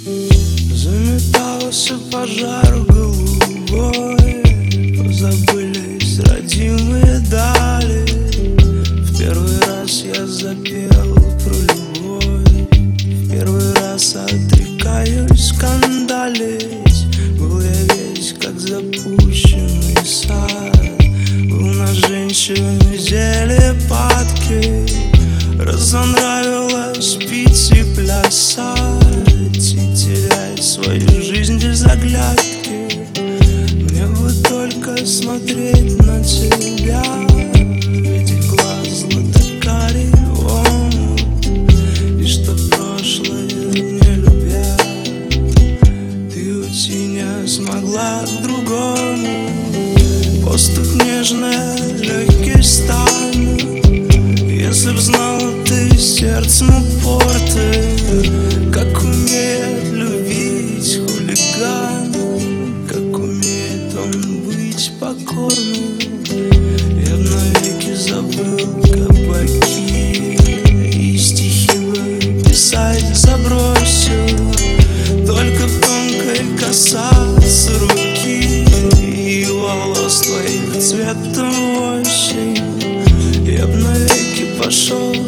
Заметался пожар голубой, позабылись родимые дали. В первый раз я запел про любовь, в первый раз отрекаюсь скандалить. Был я весь как запущенный сад, был на женщине зелье падки. Разонравилось пить и плясать, и терять свою жизнь без оглядки. Мне бы только смотреть на тебя, видеть глаз златокарий омут, и что прошлое не любя, ты уйти не смогла к другому. Воздух нежный, легкий станет, если б знал ты сердцем упорты, как умеет любить хулиган, как умеет он быть покорным. Я б навеки забыл кабаки, и стихи бы писать забросил, только тонкой касаться руки и волос твоих цветом осень. Я б навеки пошел